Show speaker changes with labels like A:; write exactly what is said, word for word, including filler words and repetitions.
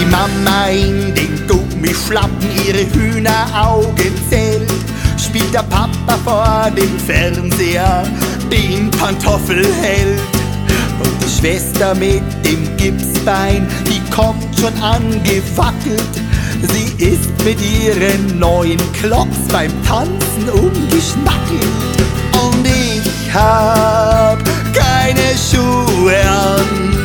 A: Mama in den Gummischlappen ihre Hühneraugen zählt, spielt der Papa vor dem Fernseher den Pantoffelheld. Und die Schwester mit dem Gipsbein, die kommt schon angewackelt. Sie ist mit ihren neuen Clogs beim Tanzen umgeschnackelt. Und ich hab keine Schuhe an,